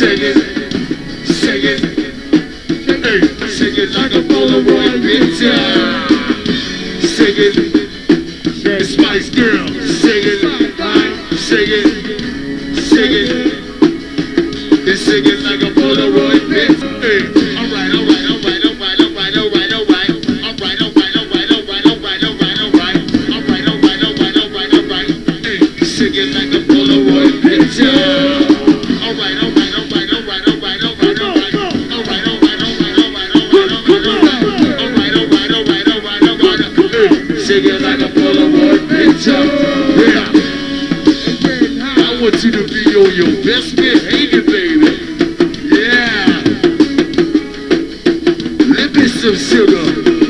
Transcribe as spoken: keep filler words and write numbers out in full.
Sing it, sing it, hey, sing it like a Polaroid picture. Sing it, the Spice Girl. Sing it, sing it, sing it, and sing it like a Polaroid picture. Hey, all right, all right, all right, all right, all right, all right, all right, all right, all right, all right, all right, all right, all right, all right, all right, all right, all right, all right, all right. Hey, sing it like a Polaroid picture. All right, all right, all right, all right, all right, all right, all right, all right, all right, all right, all right, all right, all right, all right, all right, all right, all right, all right. Sing it like a Polaroid picture. Yeah. I want you to be on your best behavior, baby. Yeah. Let me some sugar.